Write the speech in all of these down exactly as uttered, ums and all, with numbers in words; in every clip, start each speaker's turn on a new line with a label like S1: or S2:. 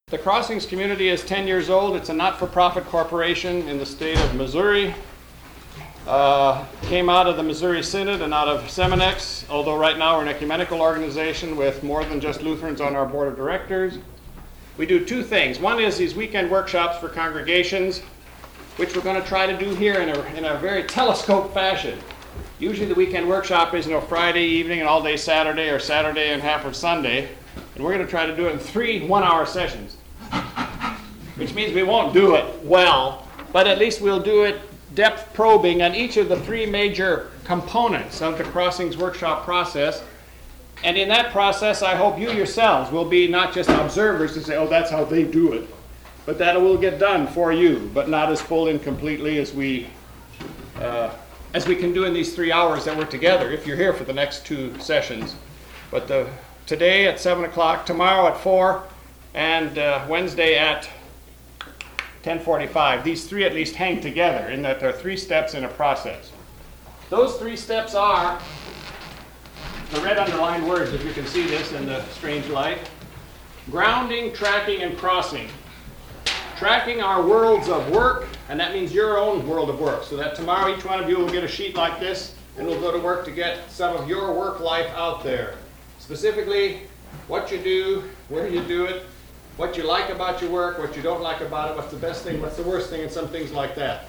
S1: The Crossings community is ten years old. It's a not-for-profit corporation in the state of Missouri. Uh, came out of the Missouri Synod and out of Seminex, although right now we're an ecumenical organization with more than just Lutherans on our board of directors. We do two things. One is these weekend workshops for congregations, which we're going to try to do here in a, in a very telescope fashion. Usually the weekend workshop is, you know, Friday evening and all day Saturday, or Saturday and half of Sunday. And we're going to try to do it in three one-hour sessions, which means we won't do it well, but at least we'll do it depth probing on each of the three major components of the Crossings workshop process. And in that process, I hope you yourselves will be not just observers to say, oh, that's how they do it, but that it will get done for you, but not as full and completely as we uh, as we can do in these three hours that we're together, if you're here for the next two sessions. But the, today at seven o'clock, tomorrow at four, and uh, Wednesday at ten forty-five. These three at least hang together in that there are three steps in a process. Those three steps are the red underlined words, if you can see this in the strange light: grounding, tracking, and crossing. Tracking our worlds of work, and that means your own world of work, so that tomorrow each one of you will get a sheet like this, and we'll go to work to get some of your work life out there. Specifically, what you do, where you do it, what you like about your work, what you don't like about it, what's the best thing, what's the worst thing, and some things like that.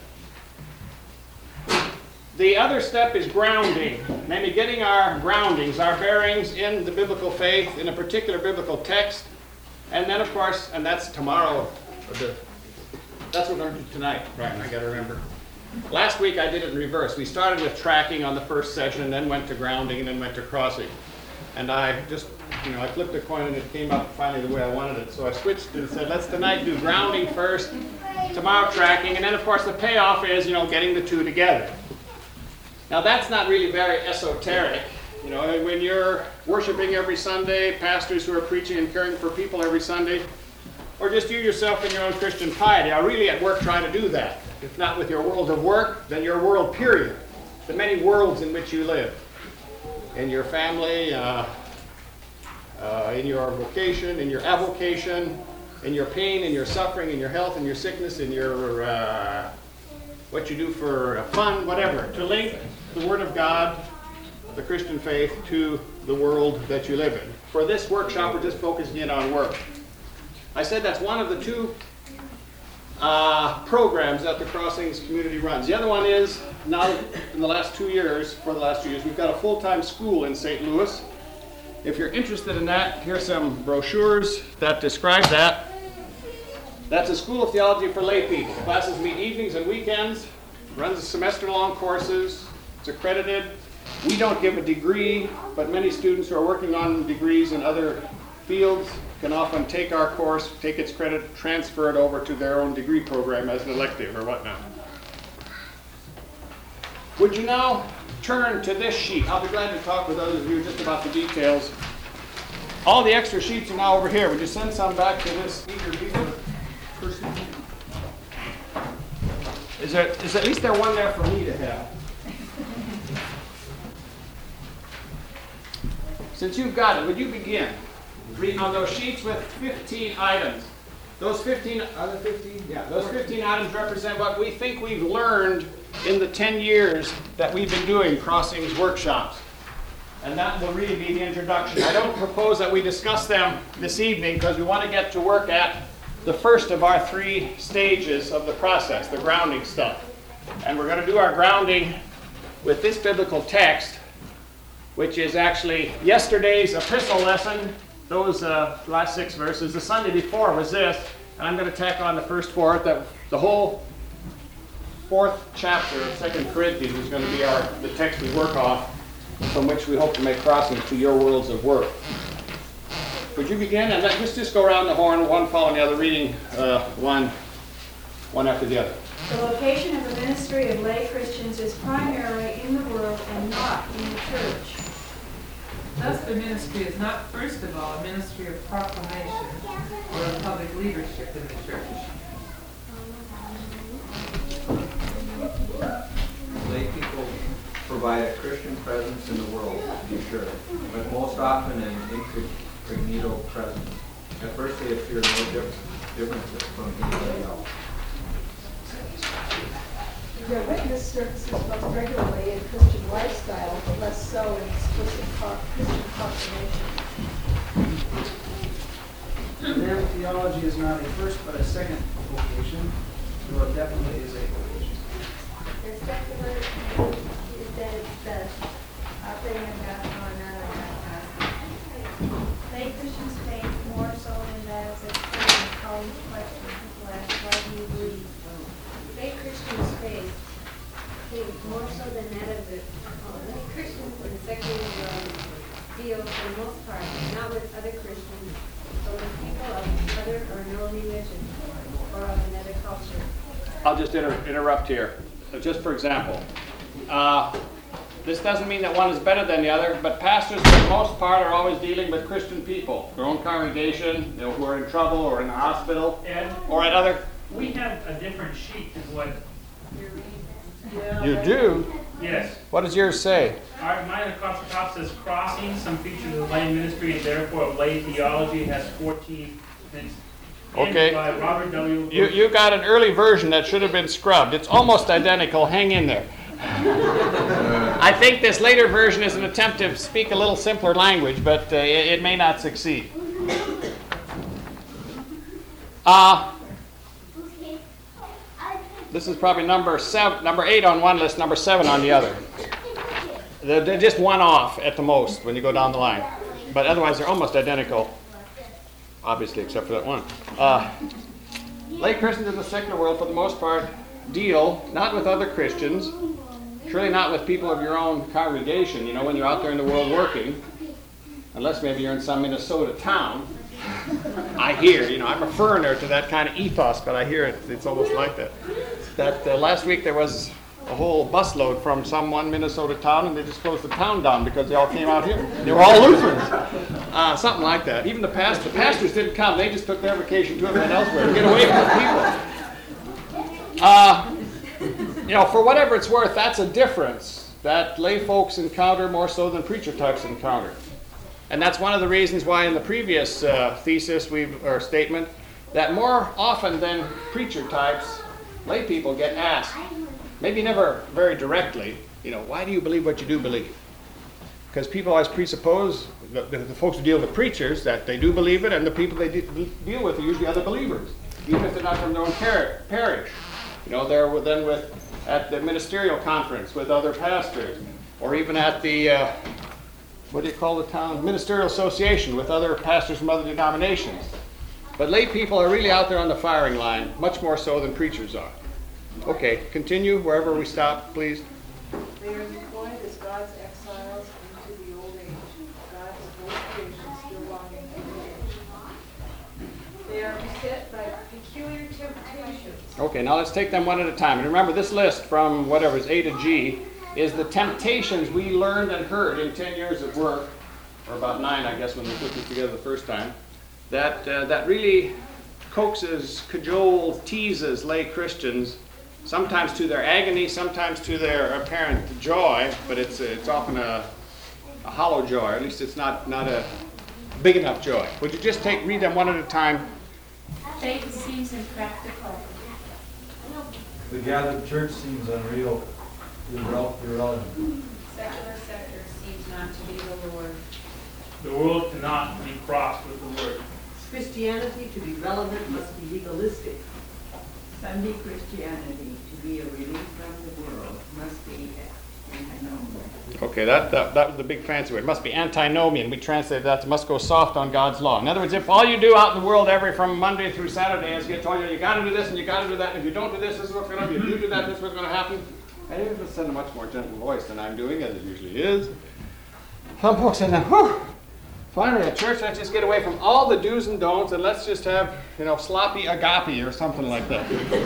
S1: The other step is grounding, namely getting our groundings, our bearings in the biblical faith, in a particular biblical text. And then, of course, and that's tomorrow, the, that's what we're going to do tonight. Right, I got to remember. Last week I did it in reverse. We started with tracking on the first session, and then went to grounding, and then went to crossing. And I just, you know, I flipped a coin and it came out finally the way I wanted it. So I switched and said, let's tonight do grounding first, tomorrow tracking, and then of course the payoff is, you know, getting the two together. Now that's not really very esoteric. You know, when you're worshiping every Sunday, pastors who are preaching and caring for people every Sunday, or just you yourself in your own Christian piety are really at work trying to do that. If not with your world of work, then your world period. The many worlds in which you live. In your family, uh, uh, in your vocation, in your avocation, in your pain, in your suffering, in your health, in your sickness, in your uh, what you do for fun, whatever. To link the Word of God, the Christian faith, to the world that you live in. For this workshop, we're just focusing in on work. I said that's one of the two uh, programs that the Crossings community runs. The other one is, now in the last two years, for the last two years, we've got a full-time school in Saint Louis. If you're interested in that, here's some brochures that describe that. That's a school of theology for lay people. Classes meet evenings and weekends, runs semester-long courses, it's accredited. We don't give a degree, but many students who are working on degrees in other fields can often take our course, take its credit, transfer it over to their own degree program as an elective or whatnot. Would you now turn to this sheet? I'll be glad to talk with others of you just about the details. All the extra sheets are now over here. Would you send some back to this eager eager person? Is there, is at least there one there for me to have? Since you've got it, would you begin? Read on those sheets with fifteen items. Those fifteen, are there fifteen? Yeah, those fifteen items represent what we think we've learned in the ten years that we've been doing Crossings workshops. And that will really be the introduction. I don't propose that we discuss them this evening because we want to get to work at the first of our three stages of the process, the grounding stuff. And we're going to do our grounding with this biblical text, which is actually yesterday's epistle lesson, those uh, last six verses. The Sunday before was this, and I'm going to tack on the first four. That the whole fourth chapter of Second Corinthians is going to be our the text we work off, from which we hope to make crossings to your worlds of work. Would you begin? And let's just go around the horn, one following the other, reading uh, one, one after the other.
S2: The location of the ministry of lay Christians is primarily in the world and not in the church.
S3: Thus the ministry is not first of all a ministry of proclamation or of public leadership in the church.
S4: Lay people provide a Christian presence in the world, to be sure, but most often an incognito presence. At first they appear no dif- different from anybody else.
S5: Their witness services most regularly in Christian lifestyle, but less so in explicit pro- Christian proclamation.
S6: Their theology is not a first but a second vocation, though it definitely is a vocation.
S7: The secular is that it's the operating of gospel and not of gospel.
S2: Lay Christians' faith more so than that of the Christian calling to question people ask, why do you believe?
S7: Lay Christians' faith is more so than that of the uh, lay Christians in the secular world deal for the most part not with other Christians, but with people of other or no religion or of another culture.
S1: I'll just inter- interrupt here. So just for example, uh, this doesn't mean that one is better than the other, but pastors for the most part are always dealing with Christian people, their own congregation, you know, who are in trouble or in the hospital,
S8: Ed,
S1: or at other.
S8: we have a different sheet than what,
S1: You do?
S8: yes.
S1: What does yours say?
S8: Our, mine across the top says crossing, some features of lay ministry and therefore lay theology has fourteen. And it's
S1: Okay.
S8: By Robert W.
S1: You, you got an early version that should have been scrubbed. It's almost identical. Hang in there. I think this later version is an attempt to speak a little simpler language, but uh, it, it may not succeed. Uh, this is probably number seven, number eight on one list, number seven on the other. They're, they're just one off at the most when you go down the line, but otherwise they're almost identical. Obviously, except for that one. Uh, lay Christians in the secular world, for the most part, deal not with other Christians, surely not with people of your own congregation, you know, when you're out there in the world working, unless maybe you're in some Minnesota town. I hear, you know, I'm a foreigner to that kind of ethos, but I hear it, it's almost like that. That uh, last week there was a whole busload from some one Minnesota town, and they just closed the town down because they all came out here. They were all Lutherans. Uh, something like that. Even the past, the pastors didn't come. They just took their vacation to and elsewhere to get away from the people. Uh, you know, for whatever it's worth, that's a difference that lay folks encounter more so than preacher types encounter. And that's one of the reasons why in the previous uh, thesis we've, or statement, that more often than preacher types, lay people get asked, maybe never very directly, you know, why do you believe what you do believe? Because people always presuppose, the, the, the folks who deal with preachers, that they do believe it, and the people they de- deal with are usually other believers, even if they're not from their own par- parish. You know, they're with, then with, at the ministerial conference with other pastors, or even at the, uh, what do you call the town? Ministerial association with other pastors from other denominations. But lay people are really out there on the firing line, much more so than preachers are. Okay, continue wherever we stop, please.
S5: They are employed as God's exiles into the old age, God's old creation still longing for the age. They are beset by peculiar temptations.
S1: Okay, now let's take them one at a time. And remember, this list from whatever is A to G is the temptations we learned and heard in ten years of work, or about nine, I guess, when we put this together the first time, that uh, that really coaxes, cajoles, teases lay Christians, sometimes to their agony, sometimes to their apparent joy, but it's it's often a, a hollow joy, or at least it's not, not a big enough joy. Would you just take read them one at a time?
S2: Faith seems impractical.
S9: The gathered church seems unreal, irrel- irrelevant.
S7: Secular sector seems not to be the Lord.
S8: The world cannot be crossed with the word.
S10: Christianity, to be relevant, must be legalistic. Sunday Christianity, to be a relief from the world, must be antinomian.
S1: Okay, that, that that was the big fancy word. It must be antinomian. We translated that to must go soft on God's law. In other words, if all you do out in the world every from Monday through Saturday is get told you, you got to do this and you got to do that, and if you don't do this, this is what's going to happen. If you do do that, this is what's going to happen. And it was in a much more gentle voice than I'm doing, as it usually is. Some folks say, now, whew, finally at church, let's just get away from all the do's and don'ts and let's just have, you know, sloppy agape or something like that.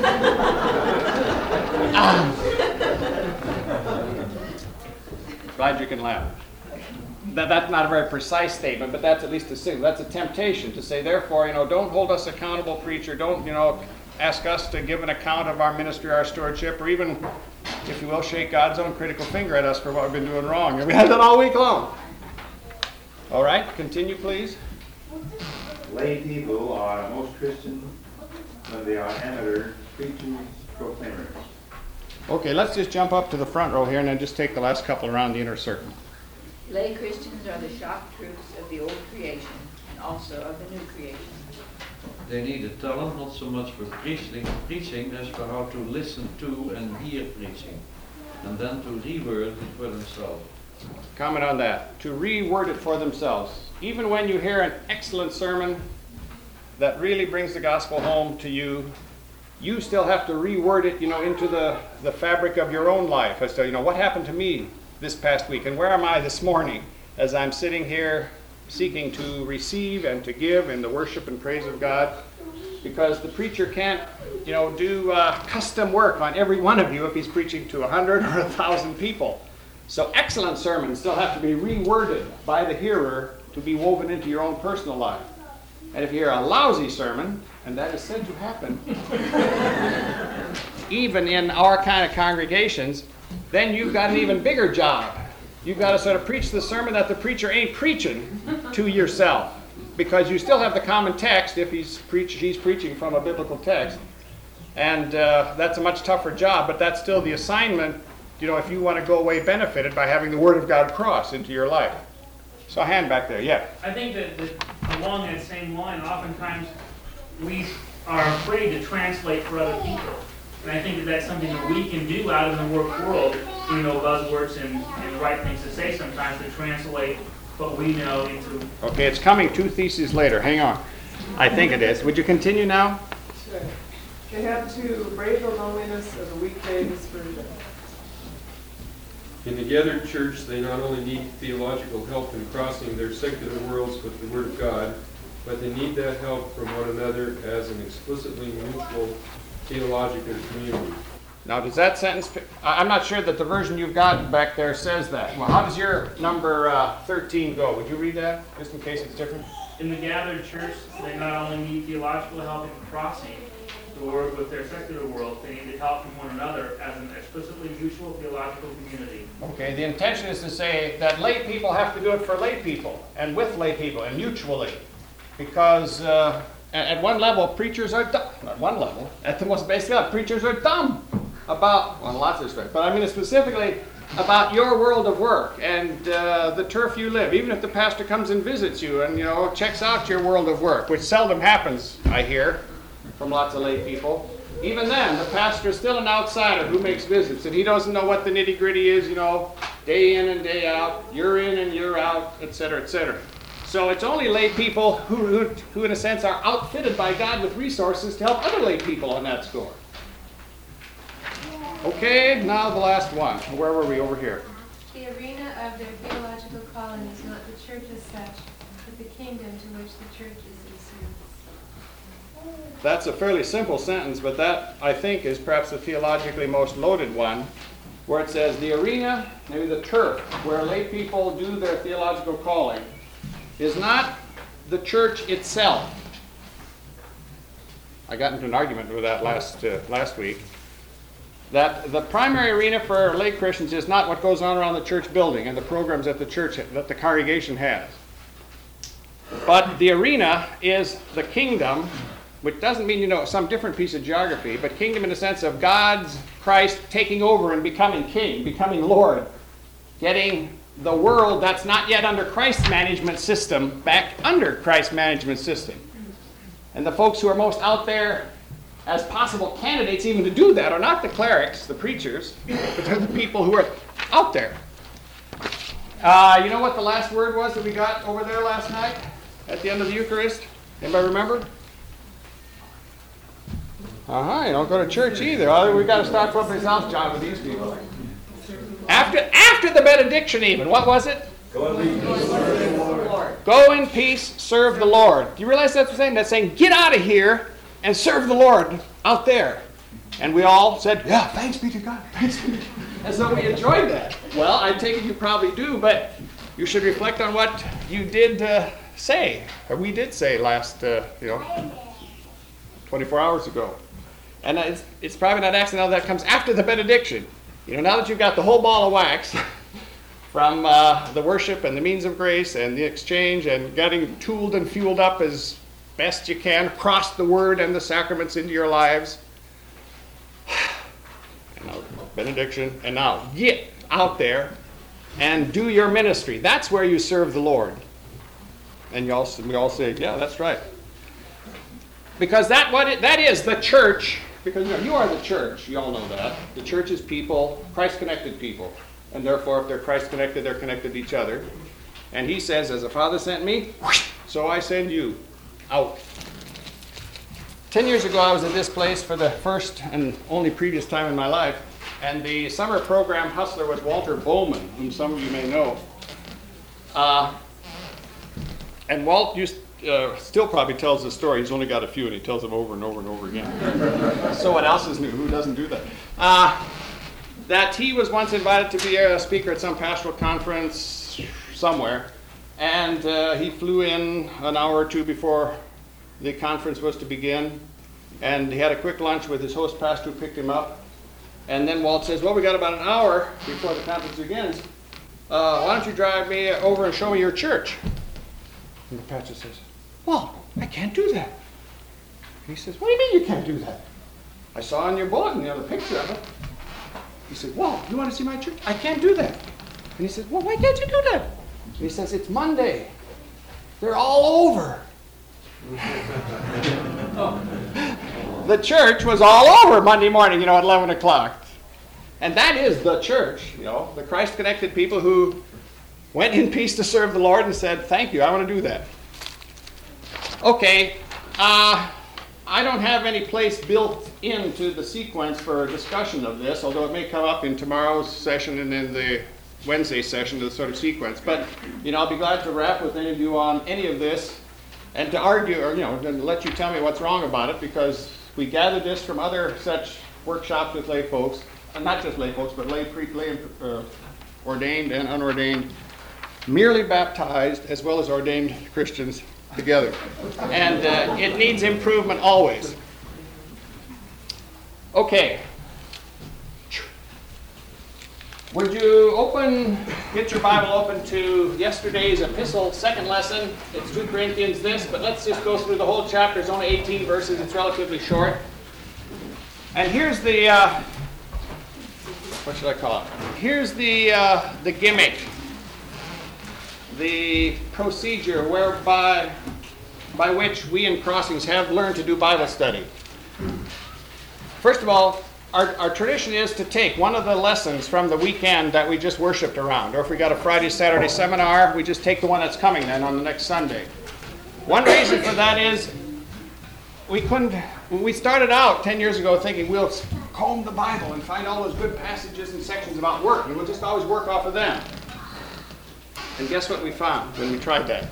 S1: Glad you can laugh. That, that's not a very precise statement, but that's at least a signal. That's a temptation to say, therefore, you know, don't hold us accountable, preacher. Don't, you know, ask us to give an account of our ministry, our stewardship, or even, if you will, shake God's own critical finger at us for what we've been doing wrong. And we had that all week long. All right, continue, please.
S11: lay people are most Christian when they are amateur preachers, proclaimers.
S1: Okay, let's just jump up to the front row here and then just take the last couple around the inner circle.
S10: Lay Christians are the shock troops of the old creation and also of the new creation.
S12: They need a talent not so much for preaching, preaching as for how to listen to and hear preaching, and then to reword it for themselves.
S1: Comment on that. To reword it for themselves. Even when you hear an excellent sermon that really brings the gospel home to you, you still have to reword it, you know, into the, the fabric of your own life as to, you know, what happened to me this past week and where am I this morning as I'm sitting here seeking to receive and to give in the worship and praise of God, because the preacher can't, you know, do uh, custom work on every one of you if he's preaching to a hundred or a thousand people. So excellent sermons still have to be reworded by the hearer to be woven into your own personal life. And if you hear a lousy sermon, and that is said to happen, even in our kind of congregations, then you've got an even bigger job. You've got to sort of preach the sermon that the preacher ain't preaching to yourself, because you still have the common text if he's preach, he's preaching from a biblical text. And uh, that's a much tougher job, but that's still the assignment, you know, if you want to go away benefited by having the Word of God cross into your life. So a hand back there, yeah.
S8: I think that, that along that same line, oftentimes we are afraid to translate for other people. And I think that that's something that we can do out in the work world, you know, buzzwords and, and right things to say sometimes, to translate what we know into...
S1: Okay, it's coming two theses later. Hang on. I think it is. Would you continue now?
S13: Sure. They have to brave the loneliness of the weekday dispersion.
S14: In the gathered church, they not only need theological help in crossing their secular worlds with the Word of God, but they need that help from one another as an explicitly mutual theological community.
S1: Now, does that sentence... I- I'm not sure that the version you've got back there says that. Well, how does your number uh, thirteen go? Would you read that, just in case it's different?
S8: In the gathered church, they not only need theological help in crossing the world with their secular world, they need help from one another as an explicitly mutual theological community.
S1: Okay, the intention is to say that lay people have to do it for lay people, and with lay people, and mutually. Because uh, at one level, preachers are dumb. At one level, at the most basic level, preachers are dumb about, well, in lots of respects, but I mean specifically about your world of work and uh, the turf you live. Even if the pastor comes and visits you and, you know, checks out your world of work, which seldom happens, I hear, from lots of lay people. Even then, the pastor is still an outsider who makes visits, and he doesn't know what the nitty-gritty is, you know, day in and day out, you're in and you're out, et cetera, et cetera. So it's only lay people who, who, who, in a sense, are outfitted by God with resources to help other lay people on that score. Okay, now the last one. Where were we over here?
S2: The arena of their theological calling is not the church as such, but the kingdom to which the church is in service.
S1: That's a fairly simple sentence, but that, I think, is perhaps the theologically most loaded one, where it says the arena, maybe the turf, where lay people do their theological calling, is not the church itself. I got into an argument with that last uh, last week. That the primary arena for lay Christians is not what goes on around the church building and the programs that the church, that the congregation has. But the arena is the kingdom, which doesn't mean, you know, some different piece of geography, but kingdom in the sense of God's Christ taking over and becoming king, becoming Lord, getting the world that's not yet under Christ's management system back under Christ's management system. And the folks who are most out there as possible candidates even to do that are not the clerics, the preachers, but they're the people who are out there. Uh, you know what the last word was that we got over there last night at the end of the Eucharist? Anybody remember? Uh-huh, you don't go to church either. Oh, we've got to start someplace else, John, with these people. After, after the benediction even, what was it?
S11: Go in peace, serve the Lord.
S1: Go in peace, serve the Lord. Do you realize that's what it's saying? That's saying, get out of here and serve the Lord out there. And we all said, yeah, thanks be to God. Thanks be to God. As though we enjoyed that. Well, I take it you probably do, but you should reflect on what you did uh, say, or we did say last, uh, you know, twenty-four hours ago. And it's, it's probably not accidental that comes after the benediction. You know, now that you've got the whole ball of wax from uh, the worship and the means of grace and the exchange and getting tooled and fueled up as best you can, cross the word and the sacraments into your lives. And now, benediction. And now, get out there and do your ministry. That's where you serve the Lord. And you all, we all say, yeah, that's right. Because that what it, that is the church. Because you know, you are the church. You all know that. The church is people, Christ-connected people. And therefore, if they're Christ-connected, they're connected to each other. And he says, as the Father sent me, so I send you out. Ten years ago, I was at this place for the first and only previous time in my life. And the summer program hustler was Walter Bowman, whom some of you may know. Uh, and Walt used, uh, still probably tells the story. He's only got a few, and he tells them over and over and over again. So what else is new? Who doesn't do that? Uh, that he was once invited to be a speaker at some pastoral conference somewhere. And uh, he flew in an hour or two before the conference was to begin. And he had a quick lunch with his host pastor who picked him up. And then Walt says, well, we got about an hour before the conference begins. Uh, why don't you drive me over and show me your church? And the pastor says, well, I can't do that. And he says, what do you mean you can't do that? I saw on your bulletin, you know, the picture of it. He said, well, you want to see my church? I can't do that. And he says, well, why can't you do that? And he says, it's Monday. They're all over. The church was all over Monday morning, you know, at eleven o'clock. And that is the church, you know, the Christ-connected people who went in peace to serve the Lord and said, thank you, I want to do that. Okay, uh, I don't have any place built into the sequence for a discussion of this, although it may come up in tomorrow's session and in the Wednesday session of the sort of sequence. But, you know, I'll be glad to rap with any of you on any of this and to argue, or, you know, to let you tell me what's wrong about it, because we gathered this from other such workshops with lay folks, and not just lay folks, but lay, pre, lay uh, ordained and unordained, merely baptized, as well as ordained Christians together. And uh, it needs improvement always. Okay. Would you open, get your Bible open to yesterday's epistle, second lesson. It's two Corinthians this, but let's just go through the whole chapter. It's only eighteen verses. It's relatively short. And here's the, uh, what should I call it? Here's the, uh, the gimmick, the procedure whereby, by which we in Crossings have learned to do Bible study. First of all, Our, our tradition is to take one of the lessons from the weekend that we just worshiped around. Or if we got a Friday, Saturday seminar, we just take the one that's coming then on the next Sunday. One reason for that is we couldn't, we started out ten years ago thinking we'll comb the Bible and find all those good passages and sections about work, and we'll just always work off of them. And guess what we found when we tried that?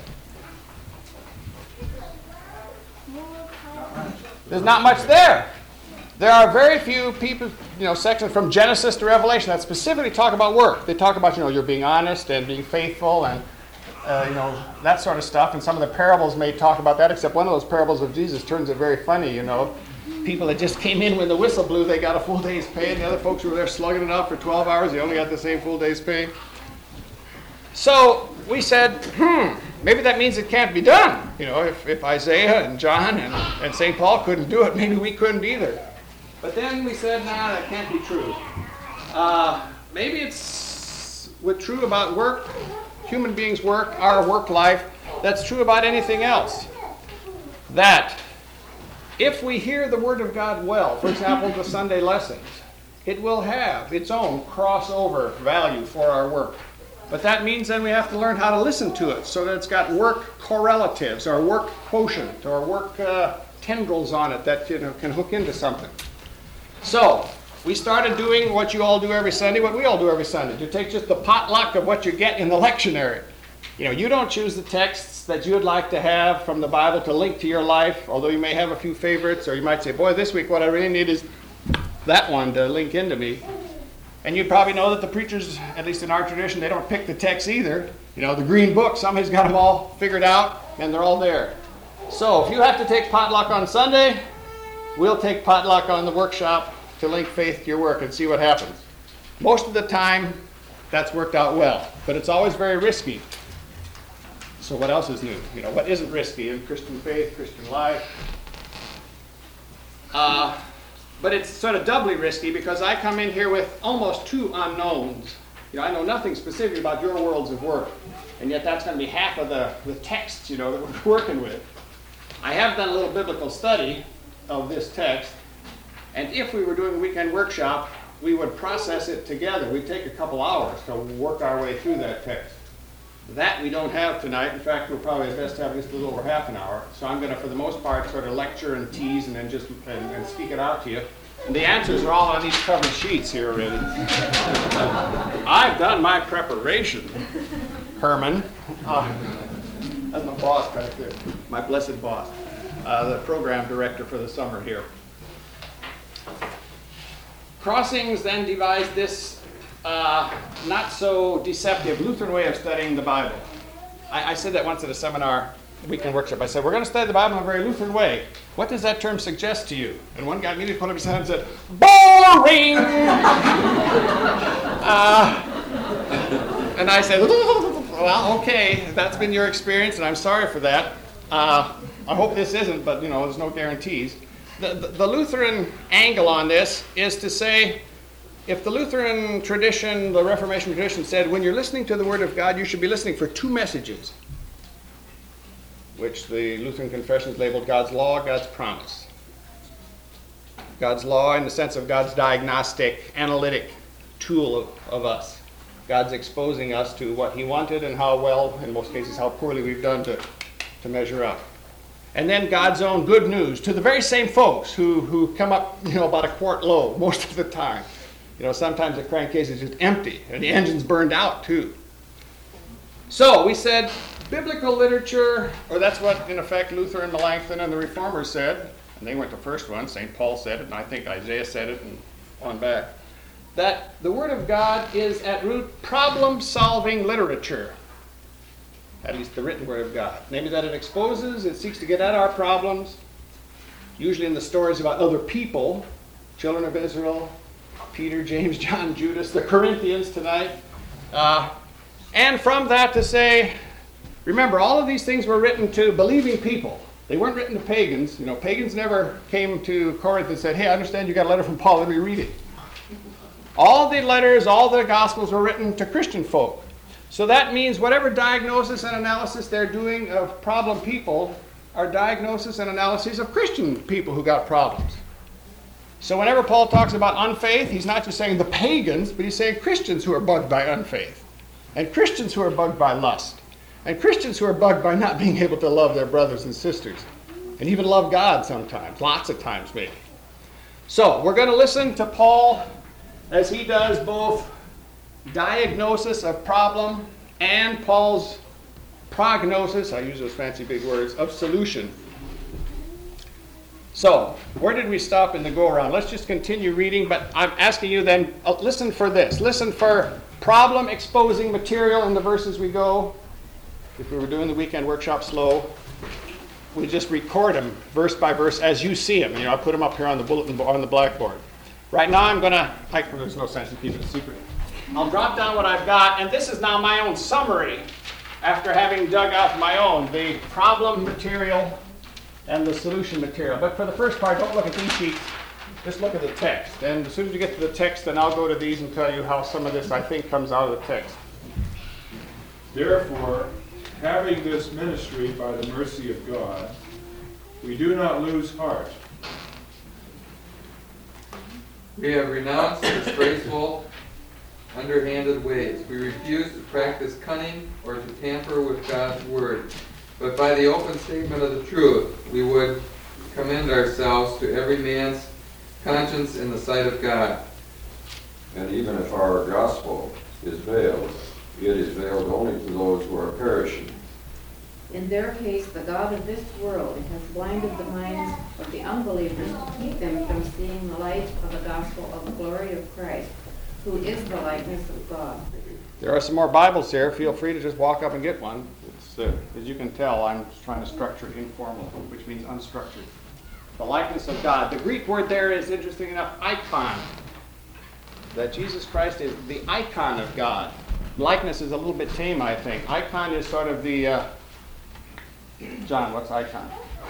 S1: There's not much there. There are very few people, you know, sections from Genesis to Revelation that specifically talk about work. They talk about, you know, you're being honest and being faithful and, uh, you know, that sort of stuff. And some of the parables may talk about that, except one of those parables of Jesus turns it very funny, you know. People that just came in when the whistle blew, they got a full day's pay, and the other folks who were there slugging it out for twelve hours, they only got the same full day's pay. So we said, hmm, maybe that means it can't be done. You know, if, if Isaiah and John and, and Saint Paul couldn't do it, maybe we couldn't either. But then we said, nah, that can't be true. Uh, maybe it's what's true about work, human beings' work, our work life, that's true about anything else. That if we hear the Word of God well, for example, the Sunday lessons, it will have its own crossover value for our work. But that means then we have to learn how to listen to it so that it's got work correlatives or work quotient or work uh, tendrils on it that, you know, can hook into something. So, we started doing what you all do every Sunday, what we all do every Sunday, to take just the potluck of what you get in the lectionary. You know, you don't choose the texts that you'd like to have from the Bible to link to your life, although you may have a few favorites, or you might say, boy, this week what I really need is that one to link into me. And you probably know that the preachers, at least in our tradition, they don't pick the text either. You know, the green book, somebody's got them all figured out, and they're all there. So, if you have to take potluck on Sunday, we'll take potluck on the workshop to link faith to your work and see what happens. Most of the time, that's worked out well, but it's always very risky. So what else is new? You know, what isn't risky in Christian faith, Christian life? Uh, but it's sort of doubly risky because I come in here with almost two unknowns. You know, I know nothing specific about your worlds of work, and yet that's going to be half of the, the texts, you know, that we're working with. I have done a little biblical study of this text, and if we were doing a weekend workshop, we would process it together. We'd take a couple hours to work our way through that text. That we don't have tonight. In fact, we'll probably at best have just a little over half an hour. So I'm going to, for the most part, sort of lecture and tease and then just and, and speak it out to you. And the answers are all on these covered sheets here already. I've done my preparation, Herman. Uh, that's my boss back there, my blessed boss, uh, the program director for the summer here. Crossings then devised this uh, not so deceptive Lutheran way of studying the Bible. I, I said that once at a seminar, weekend workship. I said, we're going to study the Bible in a very Lutheran way. What does that term suggest to you? And one guy immediately put up his hand and said, boring! uh, and I said, well, okay, that's been your experience, and I'm sorry for that. Uh, I hope this isn't, but, you know, there's no guarantees. The, the, the Lutheran angle on this is to say, if the Lutheran tradition, the Reformation tradition said, when you're listening to the Word of God, you should be listening for two messages, which the Lutheran confessions labeled God's law, God's promise. God's law in the sense of God's diagnostic, analytic tool of, of us. God's exposing us to what He wanted and how well, in most cases, how poorly we've done to, to measure up. And then God's own good news to the very same folks who, who come up, you know, about a quart low most of the time. You know, sometimes the crankcase is just empty and the engine's burned out too. So we said biblical literature, or that's what in effect Luther and Melanchthon and the Reformers said, and they went the first one, Saint Paul said it, and I think Isaiah said it, and on back, that the Word of God is at root problem-solving literature. At least the written Word of God. Namely that it exposes, it seeks to get at our problems, usually in the stories about other people, children of Israel, Peter, James, John, Judas, the Corinthians tonight. Uh, and from that to say, remember, all of these things were written to believing people. They weren't written to pagans. You know, pagans never came to Corinth and said, hey, I understand you got a letter from Paul, let me read it. All the letters, all the Gospels were written to Christian folk. So that means whatever diagnosis and analysis they're doing of problem people are diagnosis and analyses of Christian people who got problems. So whenever Paul talks about unfaith, he's not just saying the pagans, but he's saying Christians who are bugged by unfaith, and Christians who are bugged by lust, and Christians who are bugged by not being able to love their brothers and sisters, and even love God sometimes, lots of times maybe. So we're going to listen to Paul as he does both diagnosis of problem and Paul's prognosis, I use those fancy big words, of solution. So, where did we stop in the go-around? Let's just continue reading, but I'm asking you then, uh, listen for this. Listen for problem-exposing material in the verses we go. If we were doing the weekend workshop slow, we just record them verse by verse as you see them. You know, I put them up here on the bulletin board, on the blackboard. Right now I'm going to, like, there's no sense in keeping it secret. I'll drop down what I've got, and this is now my own summary after having dug out my own, the problem material and the solution material. But for the first part, don't look at these sheets, just look at the text. And as soon as you get to the text, then I'll go to these and tell you how some of this, I think, comes out of the text.
S11: Therefore, having this ministry by the mercy of God, we do not lose heart.
S15: We have renounced disgraceful, underhanded ways. We refuse to practice cunning or to tamper with God's word. But by the open statement of the truth, we would commend ourselves to every man's conscience in the sight of God.
S16: And even if our gospel is veiled, it is veiled only to those who are perishing.
S17: In their case, the God of this world has blinded the minds of the unbelievers to keep them from seeing the light of the gospel of the glory of Christ, who is the likeness of God.
S1: There are some more Bibles here. Feel free to just walk up and get one. It's, uh, as you can tell, I'm just trying to structure it informal, which means unstructured. The likeness of God. The Greek word there is, interesting enough, icon. That Jesus Christ is the icon of God. Likeness is a little bit tame, I think. Icon is sort of the uh, John, what's icon?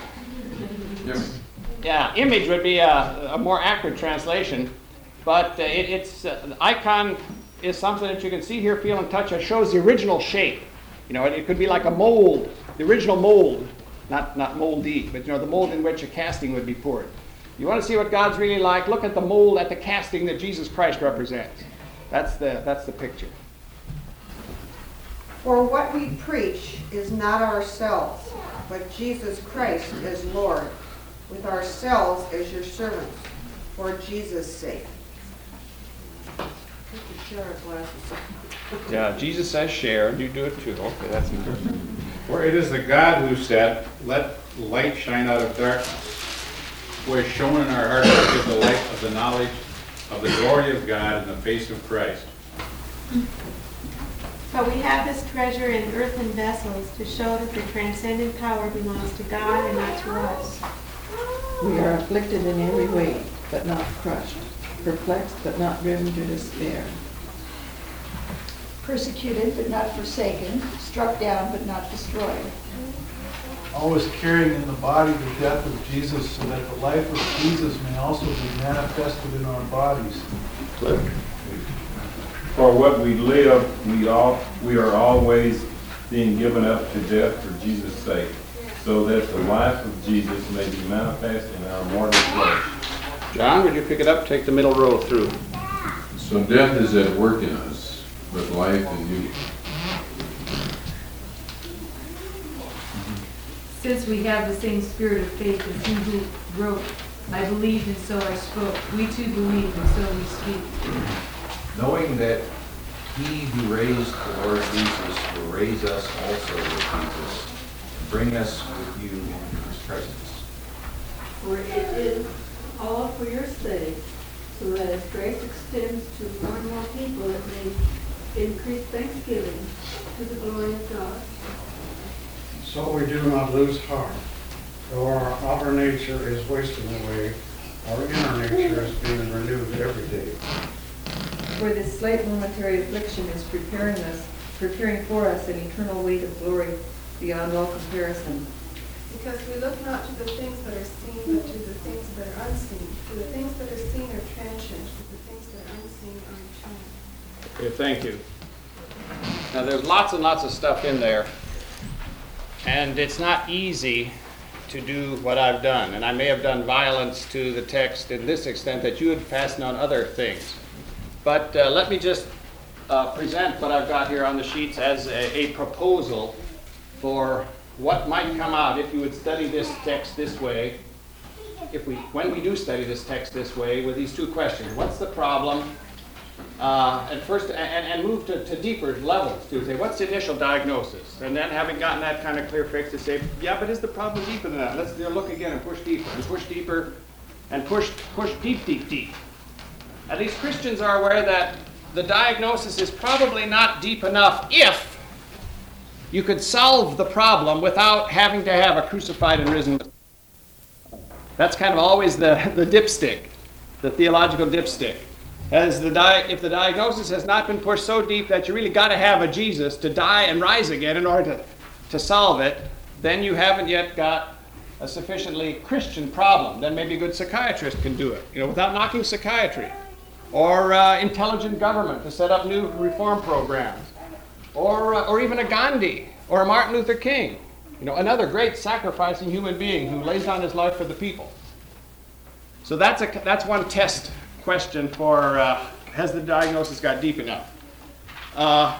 S1: Yeah, image would be a, a more accurate translation, but uh, it, it's uh, the icon is something that you can see, hear, feel, and touch. It shows the original shape. You know, it, it could be like a mold, the original mold, not not moldy, but you know, the mold in which a casting would be poured. You want to see what God's really like? Look at the mold, at the casting that Jesus Christ represents. That's the that's the picture.
S18: For what we preach is not ourselves, but Jesus Christ as Lord, with ourselves as your servants, for Jesus' sake.
S1: Yeah, Jesus says share, and you do it too. Okay, that's interesting.
S11: For it is the God who said, "Let light shine out of darkness," who has shown in our hearts to give the light of the knowledge of the glory of God in the face of Christ.
S2: But we have this treasure in earthen vessels to show that the transcendent power belongs to God and not to us.
S19: We are afflicted in every way, but not crushed, perplexed, but not driven to despair,
S20: persecuted but not forsaken, struck down but not destroyed.
S9: Always carrying in the body the death of Jesus, so that the life of Jesus may also be manifested in our bodies.
S11: For what we live, we all we are always being given up to death for Jesus' sake, so that the life of Jesus may be manifest in our mortal flesh.
S1: John, would you pick it up? Take the middle row through.
S21: So death is at work in us, but life in you.
S3: Since we have the same spirit of faith as he who wrote, I believed and so I spoke. We too believe and so we speak.
S4: Knowing that he who raised the Lord Jesus will raise us also with Jesus, and bring us with you in his presence.
S10: For it is all for your sake, so that as grace extends to more and more people, it may increase thanksgiving to the glory of God.
S22: So we do not lose heart, though our outer nature is wasting away, our inner nature is being renewed every day.
S19: For this slight momentary affliction is preparing us, preparing for us an eternal weight of glory beyond all comparison.
S2: Because we look not to the things that are seen, but to the things that are unseen. For the things that are seen are transient, but the things that are unseen are eternal.
S1: Okay, thank you. Now, there's lots and lots of stuff in there, and it's not easy to do what I've done. And I may have done violence to the text in this extent that you had fastened on other things. But uh, let me just uh, present what I've got here on the sheets as a, a proposal for what might come out if you would study this text this way, if we, when we do study this text this way, with these two questions. What's the problem? Uh, and first, and, and move to, to deeper levels to say, what's the initial diagnosis? And then having gotten that kind of clear fix to say, yeah, but is the problem deeper than that? Let's you know, look again and push deeper, and push deeper, and push, push deep, deep, deep. At least Christians are aware that the diagnosis is probably not deep enough if you could solve the problem without having to have a crucified and risen. That's kind of always the, the dipstick, the theological dipstick. As the di- if the diagnosis has not been pushed so deep that you really got to have a Jesus to die and rise again in order to, to solve it, then you haven't yet got a sufficiently Christian problem. Then maybe a good psychiatrist can do it, you know, without knocking psychiatry. Or uh, intelligent government to set up new reform programs. Or, uh, or even a Gandhi or a Martin Luther King. You know, another great sacrificing human being who lays down his life for the people. So that's, a, that's one test question for uh, has the diagnosis got deep enough? Uh,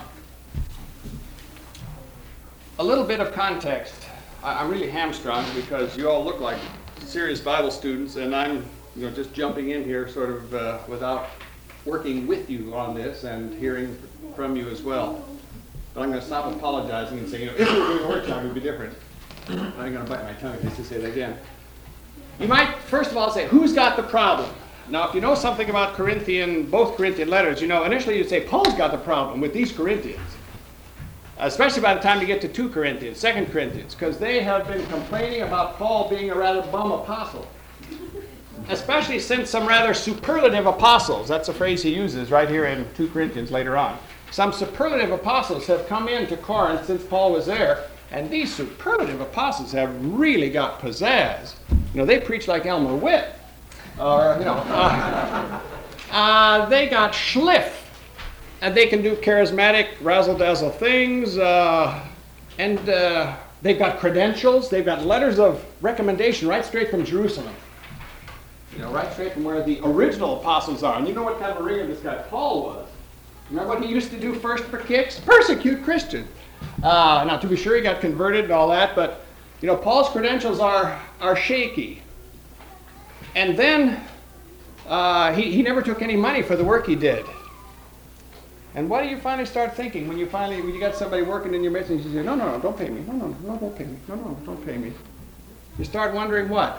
S1: a little bit of context. I, I'm really hamstrung because you all look like serious Bible students, and I'm you know, just jumping in here sort of uh, without working with you on this and hearing from you as well. But I'm going to stop apologizing and say, you know, if we were doing a workshop, it would be different. I'm going to bite my tongue just to say that again. You might, first of all, say, who's got the problem? Now, if you know something about Corinthian, both Corinthian letters, you know, initially you'd say, Paul's got the problem with these Corinthians. Especially by the time you get to two Corinthians, Second Corinthians, because they have been complaining about Paul being a rather bum apostle. Especially since some rather superlative apostles, that's a phrase he uses right here in two Corinthians later on. Some superlative apostles have come into Corinth since Paul was there And these superlative apostles have really got pizzazz. You know, they preach like Elmer Witt. Or, you know, uh, uh, they got schliff. And they can do charismatic, razzle-dazzle things. Uh, and uh, they've got credentials. They've got letters of recommendation right straight from Jerusalem. You know, right straight from where the original apostles are. And you know what kind of a ringer this guy Paul was. Remember what he used to do first for kicks? Persecute Christians. Uh, now, to be sure, he got converted and all that, but, you know, Paul's credentials are, are shaky. And then uh, he, he never took any money for the work he did. And what do you finally start thinking when you finally, when you got somebody working in your midst and you say, no, no, no, don't pay me. No, no, no, don't pay me. No, no, don't pay me. You start wondering what?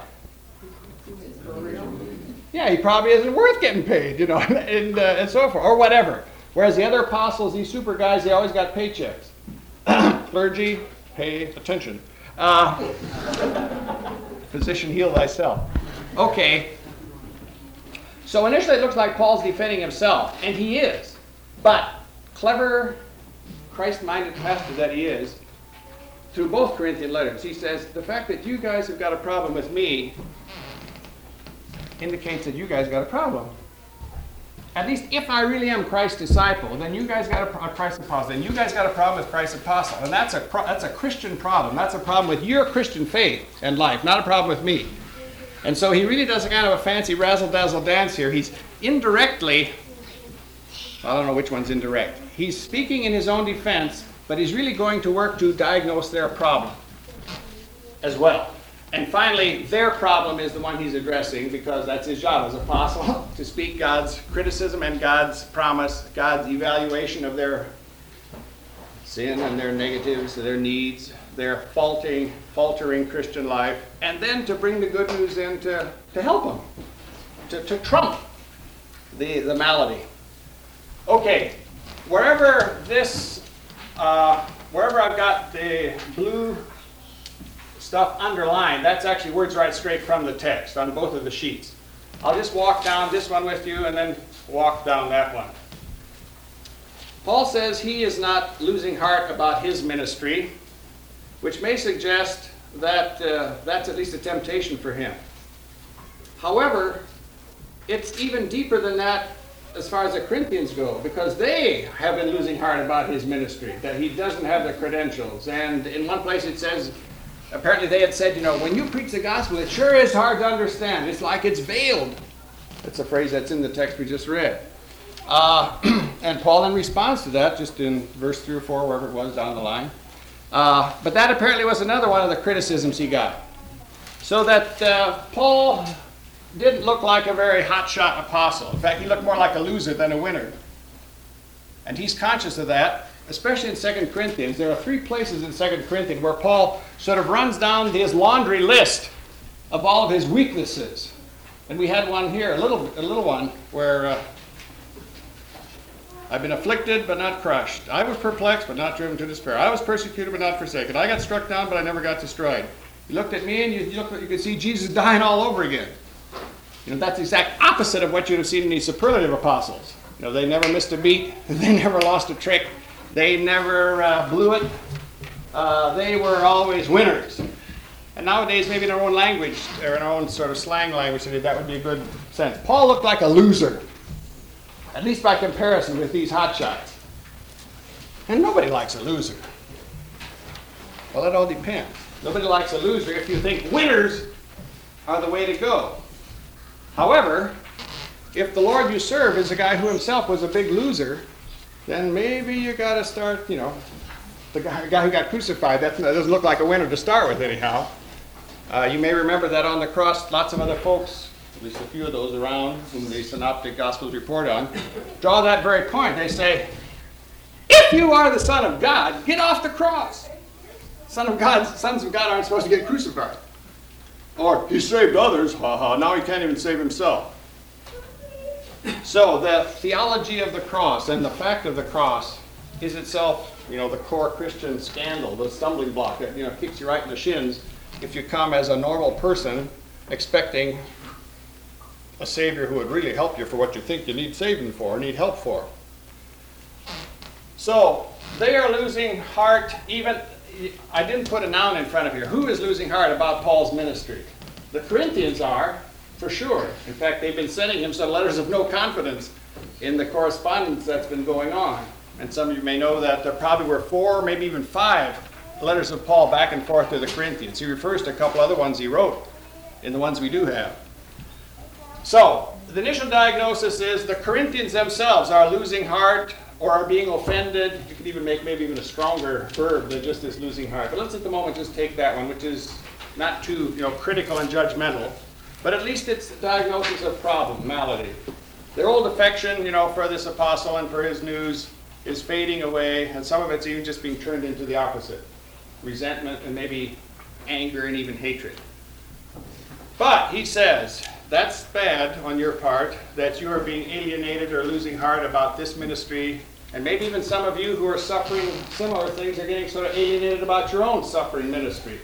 S1: Yeah, he probably isn't worth getting paid, you know, and, uh, and so forth, or whatever. Whereas the other apostles, these super guys, they always got paychecks. Clergy, pay attention. Uh, physician, heal thyself. Okay. So initially it looks like Paul's defending himself, and he is. But clever, Christ-minded pastor that he is, through both Corinthian letters, he says, the fact that you guys have got a problem with me indicates that you guys got a problem. At least if I really am Christ's disciple, then you guys got a, a Christ's apostle. Then you guys got a problem with Christ's apostle. And that's a, pro, that's a Christian problem. That's a problem with your Christian faith and life, not a problem with me. And so he really does a kind of a fancy razzle-dazzle dance here. He's indirectly, I don't know which one's indirect. He's speaking in his own defense, but he's really going to work to diagnose their problem as well. And finally, their problem is the one he's addressing, because that's his job as apostle, to speak God's criticism and God's promise, God's evaluation of their sin and their negatives, their needs, their faltering, faltering Christian life, and then to bring the good news in to, to help them, to, to trump the, the malady. Okay, wherever this, uh, wherever I've got the blue stuff underlined, that's actually words right straight from the text on both of the sheets. I'll just walk down this one with you and then walk down that one. Paul says he is not losing heart about his ministry, which may suggest that uh, that's at least a temptation for him. However, it's even deeper than that as far as the Corinthians go, because they have been losing heart about his ministry, that he doesn't have the credentials. And in one place it says, apparently they had said, you know, when you preach the gospel, it sure is hard to understand. It's like it's veiled. That's a phrase that's in the text we just read. Uh, and Paul, in response to that, just in verse three or four, wherever it was down the line, uh, but that apparently was another one of the criticisms he got. So that uh, Paul didn't look like a very hotshot apostle. In fact, he looked more like a loser than a winner. And he's conscious of that, especially in Second Corinthians. There are three places in Second Corinthians where Paul sort of runs down his laundry list of all of his weaknesses. And we had one here, a little, a little one, where uh, I've been afflicted but not crushed. I was perplexed but not driven to despair. I was persecuted but not forsaken. I got struck down but I never got destroyed. You looked at me and you, you, looked, you could see Jesus dying all over again. You know, that's the exact opposite of what you'd have seen in these superlative apostles. You know, they never missed a beat. They never lost a trick. They never uh, blew it. Uh, they were always winners. And nowadays, maybe in our own language, or in our own sort of slang language, that would be a good sense. Paul looked like a loser, at least by comparison with these hotshots. And nobody likes a loser. Well, it all depends. Nobody likes a loser if you think winners are the way to go. However, if the Lord you serve is a guy who himself was a big loser, then maybe you got to start, you know, the guy, the guy who got crucified, that, that doesn't look like a winner to start with anyhow. Uh, you may remember that on the cross, lots of other folks, at least a few of those around whom the Synoptic Gospels report on, draw that very point. They say, if you are the Son of God, get off the cross. Son of God, sons of God aren't supposed to get crucified. Or, he saved others, ha ha, now he can't even save himself. So the theology of the cross and the fact of the cross is itself, you know, the core Christian scandal, the stumbling block that, you know, kicks you right in the shins if you come as a normal person expecting a Savior who would really help you for what you think you need saving for or need help for. So they are losing heart even, I didn't put a noun in front of here. Who is losing heart about Paul's ministry? The Corinthians are, for sure. In fact, they've been sending him some letters of no confidence in the correspondence that's been going on. And some of you may know that there probably were four, maybe even five letters of Paul back and forth to the Corinthians. He refers to a couple other ones he wrote in the ones we do have. So, the initial diagnosis is the Corinthians themselves are losing heart or are being offended. You could even make maybe even a stronger verb than just this losing heart. But let's at the moment just take that one, which is not too you know, critical and judgmental. But at least it's the diagnosis of problem, malady. Their old affection, you know, for this apostle and for his news is fading away, and some of it's even just being turned into the opposite. Resentment and maybe anger and even hatred. But he says, that's bad on your part, that you are being alienated or losing heart about this ministry, and maybe even some of you who are suffering similar things are getting sort of alienated about your own suffering ministry.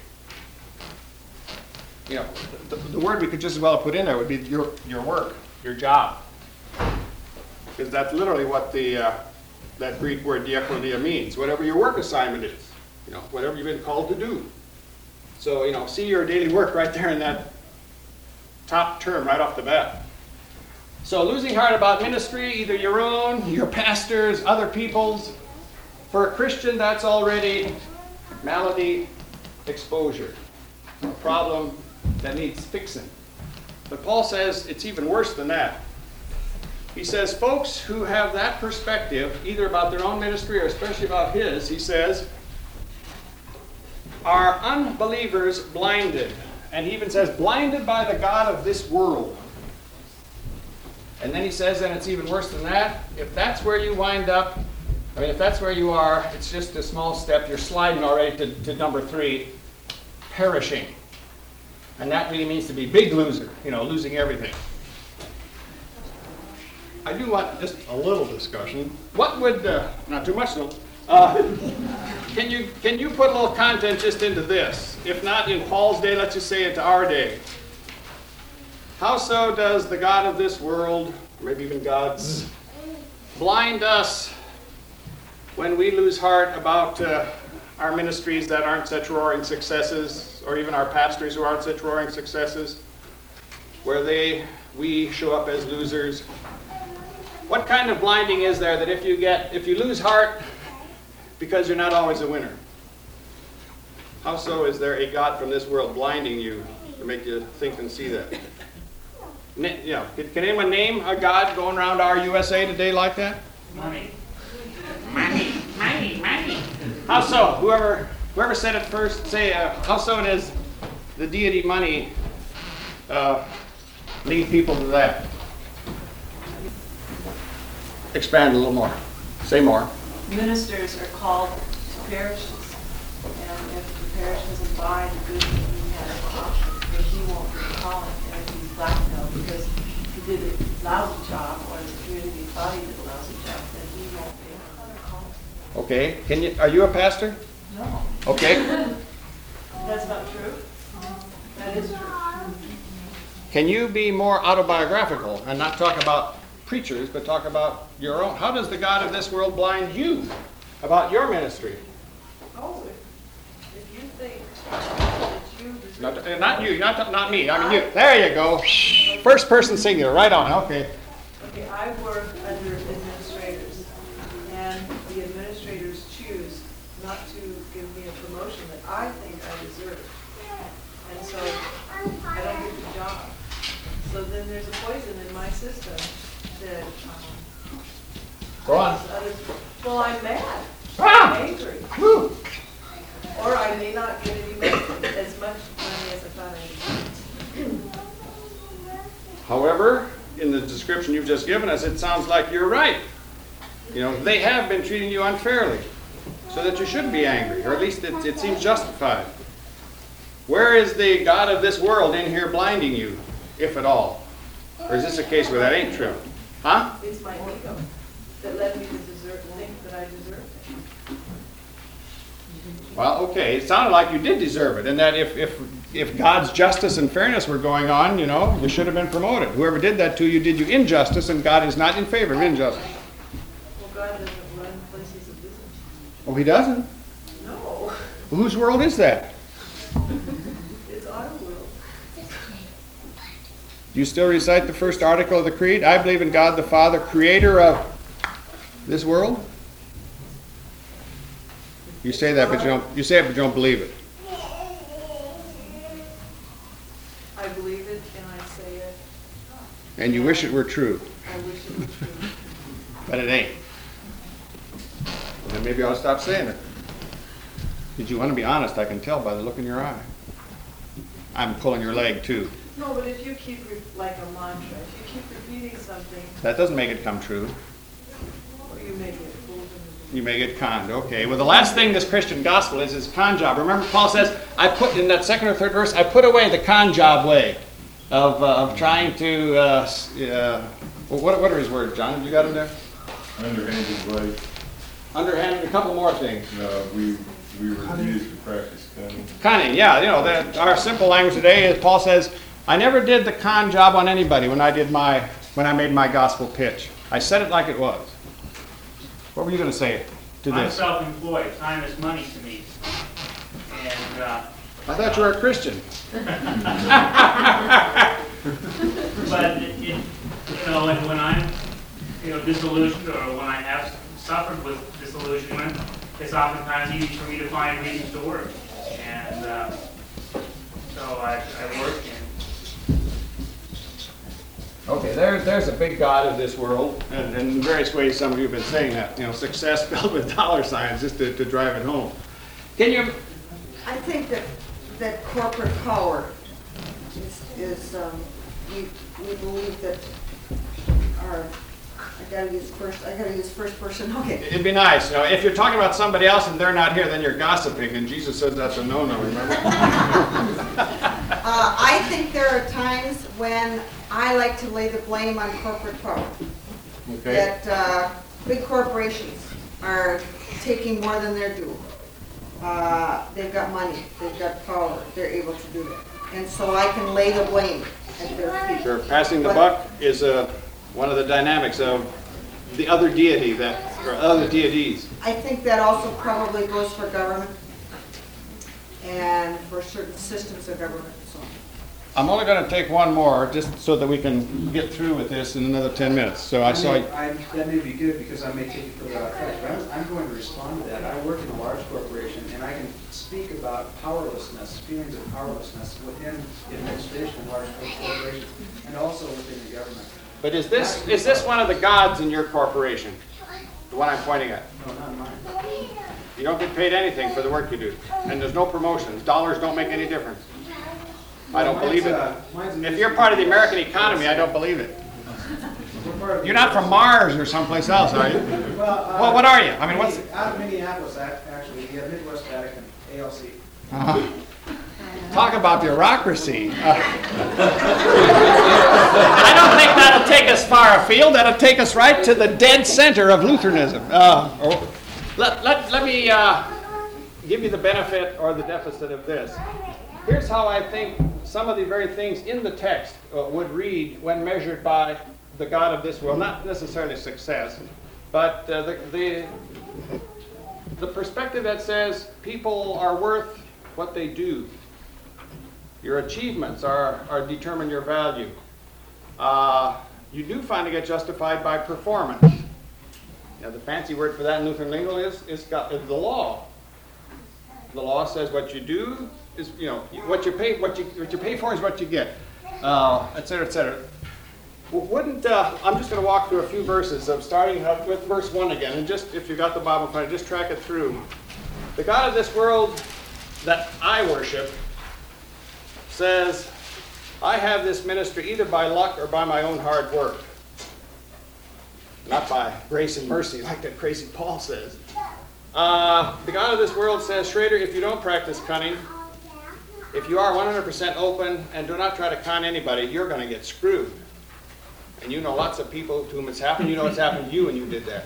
S1: You know, the, the word we could just as well put in there would be your, your work, your job. Because that's literally what the uh, that Greek word diakonia means, whatever your work assignment is, you know, whatever you've been called to do. So, you know, see your daily work right there in that top term right off the bat. So losing heart about ministry, either your own, your pastors, other people's. For a Christian, that's already malady exposure, a problem that needs fixing. But Paul says it's even worse than that. He says folks who have that perspective, either about their own ministry or especially about his, he says, are unbelievers blinded. And he even says, blinded by the God of this world. And then he says, and it's even worse than that, if that's where you wind up, I mean, if that's where you are, it's just a small step. You're sliding already to, to number three, perishing. And that really means to be big loser, you know, losing everything. I do want just a little discussion. What would, uh, not too much though, uh, can you can you put a little content just into this? If not in Paul's day, let's just say into our day. How so does the God of this world, maybe even God's, blind us when we lose heart about uh, our ministries that aren't such roaring successes, or even our pastors who aren't such roaring successes, where they, we show up as losers? What kind of blinding is there that if you get, if you lose heart because you're not always a winner? How so is there a God from this world blinding you to make you think and see that? Na- you know, can, can anyone name a God going around our U S A today like that?
S8: Money.
S1: Money, money, money. How so? Whoever whoever said it first, say, uh, how so does the deity money uh, lead people to that? Expand a little more. Say more.
S19: Ministers are called to parishes, and if the parish doesn't buy the goods that he has, then he won't get the calling, and if he's blackmailed because he did a lousy job, or the community thought he did a lousy job, then he won't be another calling.
S1: Okay. Can you? Are you a pastor?
S19: No.
S1: Okay.
S19: That's not true. That is true.
S1: Can you be more autobiographical and not talk about preachers, but talk about your own? How does the God of this world blind you about your ministry?
S19: Oh, if, if you think that you deserve...
S1: Not, uh, not you, not, not me. I mean you. There you go. First person singular. Right on. Okay.
S19: Okay, I work under administrators, and the administrators choose not to give me a promotion that I think I deserve. And so I don't get the job. So then there's a poison in my system that um,
S1: Go on.
S19: others, well, I'm mad.
S1: Ah!
S19: I'm angry.
S1: Woo!
S19: Or I may not get any money, as much money as I thought I needed.
S1: However, in the description you've just given us, it sounds like you're right. You know, they have been treating you unfairly, so that you shouldn't be angry, or at least it, it seems justified. Where is the God of this world in here blinding you, if at all? Or is this a case where that ain't true? Huh?
S19: It's my ego that led me to deserve, think that I deserve it.
S1: Well, okay, it sounded like you did deserve it, and that if, if, if God's justice and fairness were going on, you know, you should have been promoted. Whoever did that to you did you injustice, and God is not in favor of injustice.
S19: Well, God doesn't run places of business.
S1: Oh, he doesn't?
S19: No.
S1: Well, whose world is that?
S19: It's our world.
S1: Do you still recite the first article of the Creed? I believe in God the Father, creator of this world? You say that, but you don't, you say it, but you don't believe it.
S19: I believe it and I say it.
S1: And you wish it were true.
S19: I wish it were true.
S1: But it ain't. And maybe I'll stop saying it. Did you want to be honest? I can tell by the look in your eye. I'm pulling your leg too.
S19: No, but if you keep, re- like a mantra, if you keep repeating something,
S1: That doesn't make it come true.
S19: or you make it proven.
S1: You may get conned. Okay. Well, the last thing this Christian gospel is is con job. Remember, Paul says, "I put in that second or third verse, I put away the con job way of uh, of trying to." Uh, s- uh, what what are his words, John? Have you got him there?
S11: Underhanded way.
S1: Underhanded. A couple more things.
S11: No, we, we refuse to practice cunning.
S1: Cunning, yeah, you know, that our simple language today is Paul says, I never did the con job on anybody when I did my when I made my gospel pitch. I said it like it was. What were you going to say to
S8: I'm
S1: this?
S8: self-employed. Time is money to me. And, uh,
S1: I thought you were a Christian.
S8: but it, it, you know, and when I'm, you know, disillusioned or when I have suffered with disillusionment, it's oftentimes easy for me to find reasons to work. And uh, so I, I work and
S1: Okay, there, there's a big God of this world, and, and in various ways some of you have been saying that, you know, success spelled with dollar signs just to, to drive it home. Can you,
S18: I think that, that corporate power is, is um, we, we believe that our, I gotta use first, I gotta use first person, okay.
S1: it'd be nice, you know, if you're talking about somebody else and they're not here, then you're gossiping, and Jesus says that's a no-no, remember?
S18: Uh, I think there are times when I like to lay the blame on corporate power.
S1: Okay.
S18: That uh, big corporations are taking more than they're due. Uh, they've got money, they've got power, they're able to do that. And so I can lay the blame at their feet.
S1: Sure, passing the
S18: But-
S1: buck is uh, one of the dynamics of the other deity that, or other deities.
S18: I think that also probably goes for government and for certain systems of government and so on.
S1: I'm only going to take one more, just so that we can get through with this in another ten minutes. So I saw,
S5: may- I- That may be good, because I may take you further out of track, but I'm, I'm going to respond to that. I work in a large corporation, and I can speak about powerlessness, feelings of powerlessness within the administration of large corporations, and also within the government.
S1: but is this, is this one of the gods in your corporation? The one I'm pointing at?
S5: No, not mine.
S1: You don't get paid anything for the work you do, and there's no promotions. Dollars don't make any difference. I don't believe it.
S5: Mine's, uh, mine's a
S1: If you're part of the American economy, I don't believe it.
S5: We're part of the-
S1: You're not from Mars or someplace else, are you?
S5: Well, uh,
S1: Well, what are you? I mean, what's-
S5: Out of Minneapolis, ac- actually, the Midwest Vatican, A L C.
S1: Uh, talk about bureaucracy. Uh, I don't think that'll take us far afield. That'll take us right to the dead center of Lutheranism. Uh, or, let, let, let me uh, give you the benefit or the deficit of this. Here's how I think some of the very things in the text uh, would read when measured by the God of this world. Not necessarily success, but uh, the, the, the perspective that says people are worth what they do. Your achievements are, are determine your value. Uh, you do finally get justified by performance. Now, the fancy word for that in Lutheran lingo is, is, got, is the law. The law says what you do is, you know, what you pay, what you what you pay for is what you get, uh, et cetera, et cetera. W- Wouldn't uh, I'm just going to walk through a few verses of starting up with verse one again, and just if you got the Bible in front of you, just track it through. The God of this world that I worship says, I have this ministry either by luck or by my own hard work. Not by grace and mercy, like that crazy Paul says. Uh, the God of this world says, Schrader, if you don't practice cunning, if you are one hundred percent open and do not try to con anybody, you're going to get screwed. And you know lots of people to whom it's happened. You know it's happened to you when you did that.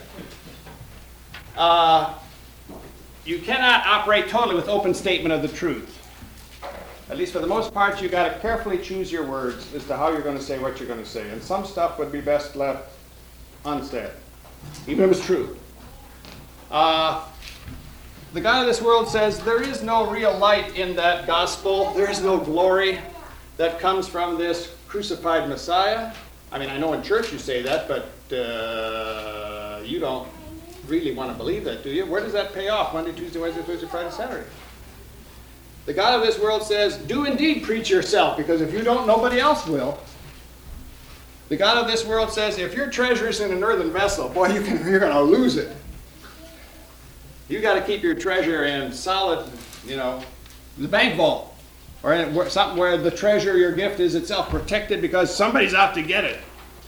S1: Uh, you cannot operate totally with open statement of the truth. At least for the most part, you've got to carefully choose your words as to how you're going to say what you're going to say. And some stuff would be best left unsaid, even if it's true. Uh, the God of this world says there is no real light in that gospel. There is no glory that comes from this crucified Messiah. I mean, I know in church you say that, but uh, you don't really want to believe that, do you? Where does that pay off? Monday, Tuesday, Wednesday, Thursday, Friday, Saturday. The God of this world says, do indeed preach yourself, because if you don't, nobody else will. The God of this world says, if your treasure is in an earthen vessel, boy, you can, you're going to lose it. You got to keep your treasure in solid, you know, the bank vault, or in something where the treasure, your gift, is itself protected because somebody's out to get it.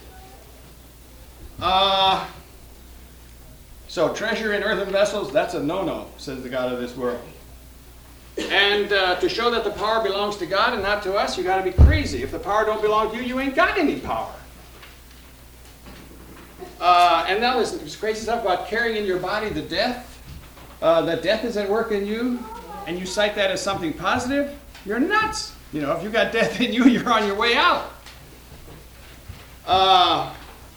S1: Uh, so treasure in earthen vessels, that's a no-no, says the God of this world. And uh, to show that the power belongs to God and not to us, you got to be crazy. If the power don't belong to you, you ain't got any power. Uh, and now there's this crazy stuff about carrying in your body the death. Uh, that death is at work in you, and you cite that as something positive. You're nuts. You know, if you got death in you, you're on your way out. Uh,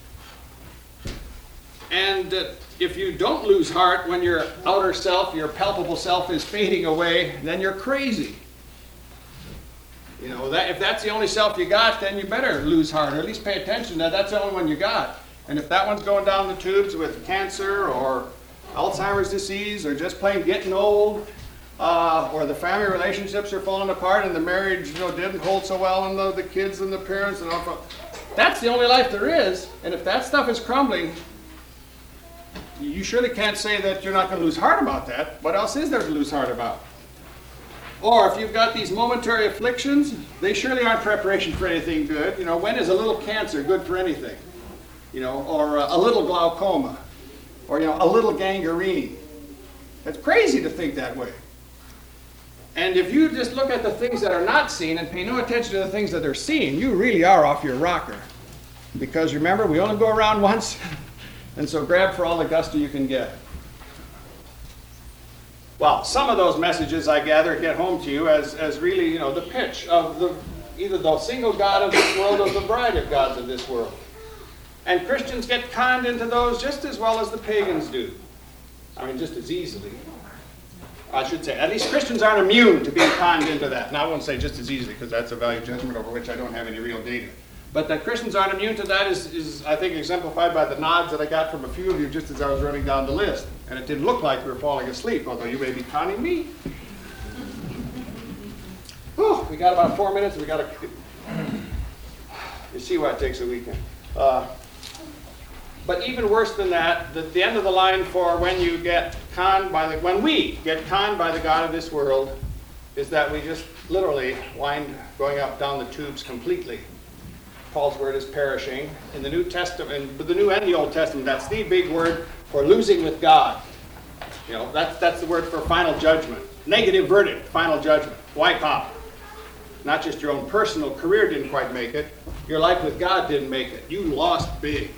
S1: and uh, if you don't lose heart when your outer self, your palpable self, is fading away, then you're crazy. You know, that if that's the only self you got, then you better lose heart, or at least pay attention that that's the only one you got. And if that one's going down the tubes with cancer or Alzheimer's disease or just plain getting old, uh, or the family relationships are falling apart and the marriage, you know, didn't hold so well, and the, the kids and the parents and all, that's the only life there is. And if that stuff is crumbling, you surely can't say that you're not going to lose heart about that. What else is there to lose heart about? Or if you've got these momentary afflictions, they surely aren't preparation for anything good. You know, when is a little cancer good for anything? You know, or a, a little glaucoma, or, you know, a little gangrene. It's crazy to think that way. And if you just look at the things that are not seen and pay no attention to the things that are seen, you really are off your rocker. Because remember, we only go around once, and so grab for all the gusto you can get. Well, some of those messages, I gather, get home to you as, as really, you know, the pitch of the either the single God of this world or the bride of gods of this world. And Christians get conned into those just as well as the pagans do. I mean, just as easily. I should say, at least Christians aren't immune to being conned into that. Now, I won't say just as easily, because that's a value judgment over which I don't have any real data. But that Christians aren't immune to that is, is, I think, exemplified by the nods that I got from a few of you just as I was running down the list. And it didn't look like we were falling asleep, although you may be conning me. Whew, we got about four minutes. We got to... You see why it takes a weekend. Uh, But even worse than that, the, the end of the line for when you get conned by the, when we get conned by the God of this world, is that we just literally wind going up down the tubes completely. Paul's word is perishing. In the New Testament, in the New and the Old Testament, that's the big word for losing with God. You know, that's that's the word for final judgment, negative verdict, final judgment, wipe out. Not just your own personal career didn't quite make it, your life with God didn't make it. You lost big.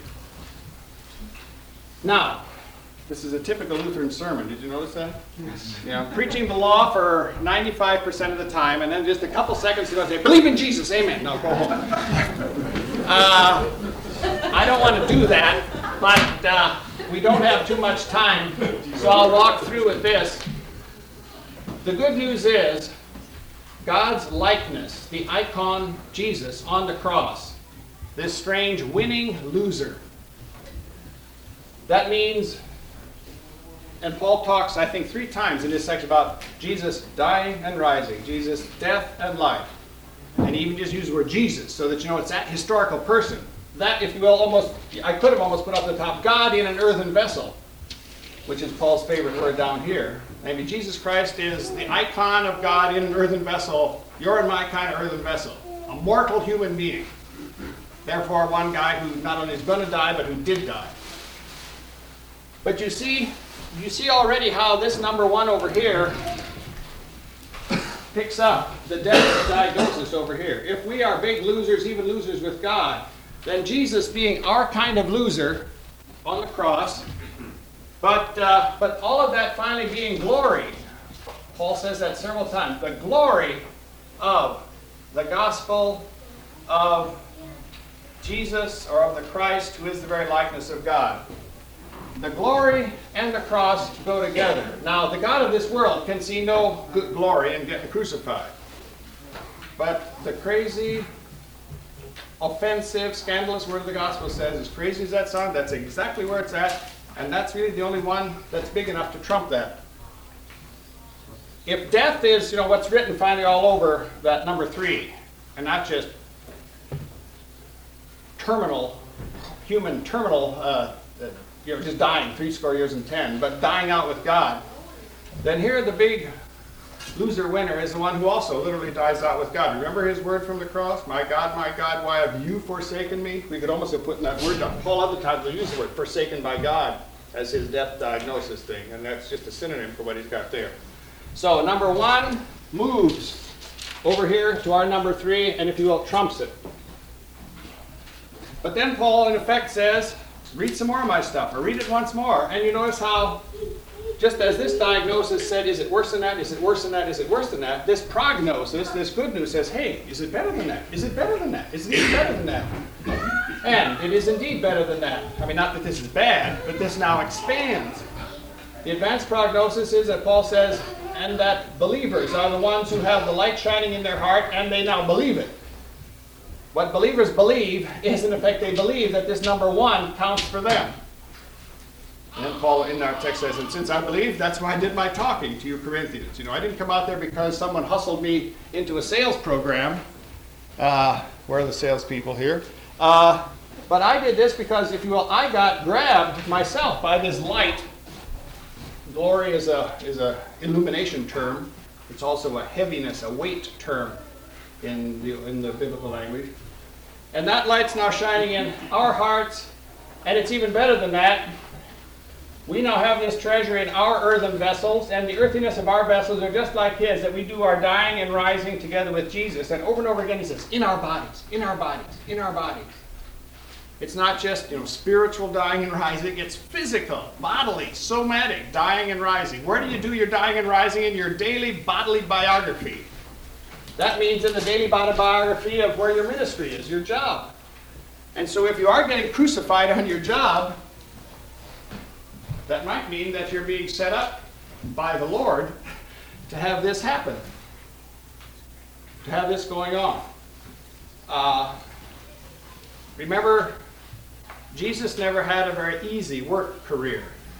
S1: Now, this is a typical Lutheran sermon. Did you notice that? Yes. You know, preaching the law for ninety-five percent of the time, and then just a couple seconds to go say, believe in Jesus, amen. Now go home. Uh, I don't want to do that, but uh, we don't have too much time, so I'll walk through with this. The good news is, God's likeness, the icon Jesus on the cross, this strange winning loser. That means, and Paul talks, I think, three times in this section about Jesus dying and rising, Jesus' death and life. And he even just used the word Jesus, so that you know it's that historical person. That, if you will, almost, I could have almost put up the top, God in an earthen vessel, which is Paul's favorite word down here. Maybe Jesus Christ is the icon of God in an earthen vessel. You're in my kind of earthen vessel. A mortal human being. Therefore, one guy who not only is going to die, but who did die. But you see, you see already how this number one over here picks up the death diagnosis over here. If we are big losers, even losers with God, then Jesus being our kind of loser on the cross, but, uh, but all of that finally being glory. Paul says that several times. The glory of the gospel of Jesus, or of the Christ, who is the very likeness of God. the glory and the cross go together. Now, the God of this world can see no good glory in getting crucified. But the crazy, offensive, scandalous word of the gospel says, as crazy as that sounds, that's exactly where it's at, and that's really the only one that's big enough to trump that. If death is, you know, what's written finally all over that number three, and not just terminal, human terminal, uh, uh, you know, just dying, three score years and ten, but dying out with God, then here the big loser winner is the one who also literally dies out with God. Remember his word from the cross? My God, my God, why have you forsaken me? We could almost have put in that word down. Paul other times will use the word forsaken by God as his death diagnosis thing, and that's just a synonym for what he's got there. So number one moves over here to our number three, and if you will, trumps it. But then Paul, in effect, says, read some more of my stuff, or read it once more. And you notice how, just as this diagnosis said, is it worse than that, is it worse than that, is it worse than that, this prognosis, this good news says, hey, is it better than that? Is it better than that? Is it even better than that? And it is indeed better than that. I mean, not that this is bad, but this now expands. The advanced prognosis is that Paul says, and that believers are the ones who have the light shining in their heart, and they now believe it. What believers believe is, in effect, they believe that this number one counts for them. And then Paul in our text says, and since I believe, that's why I did my talking to you Corinthians. You know, I didn't come out there because someone hustled me into a sales program. Uh, where are the salespeople here? Uh, but I did this because, if you will, I got grabbed myself by this light. Glory is a is a illumination term. It's also a heaviness, a weight term in the in the biblical language. And that light's now shining in our hearts, and it's even better than that. We now have this treasure in our earthen vessels, and the earthiness of our vessels are just like his, that we do our dying and rising together with Jesus. And over and over again he says, in our bodies, in our bodies, in our bodies. It's not just, you know, spiritual dying and rising, it's physical, bodily, somatic, dying and rising. Where do you do your dying and rising? In your daily bodily biography. That means in the daily bodily biography of where your ministry is, your job. And so if you are getting crucified on your job, that might mean that you're being set up by the Lord to have this happen, to have this going on. Uh, remember, Jesus never had a very easy work career.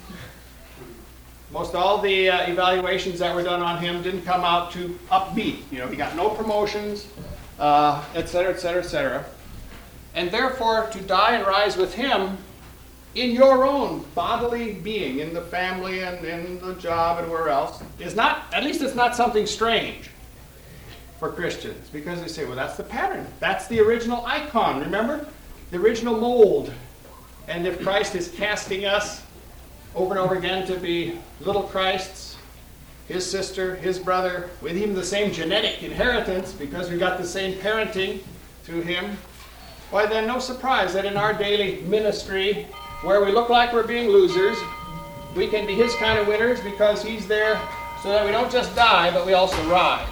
S1: Most all the uh, evaluations that were done on him didn't come out too upbeat. You know, he got no promotions, uh, et cetera, et cetera, et cetera. And therefore, to die and rise with him in your own bodily being, in the family and in the job and where else, is not, at least it's not something strange for Christians. Because they say, well, that's the pattern. That's the original icon, remember? The original mold. And if Christ is casting us over and over again to be little Christs, his sister, his brother, with even the same genetic inheritance, because we got the same parenting through him, why then no surprise that in our daily ministry, where we look like we're being losers, we can be his kind of winners because he's there so that we don't just die, but we also rise.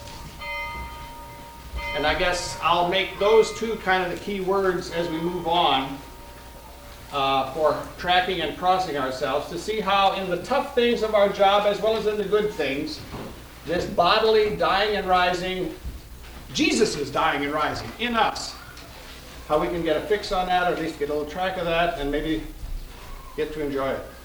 S1: And I guess I'll make those two kind of the key words as we move on uh, for tracking and crossing ourselves, to see how in the tough things of our job as well as in the good things, this bodily dying and rising, Jesus is dying and rising in us. How we can get a fix on that, or at least get a little track of that, and maybe get to enjoy it.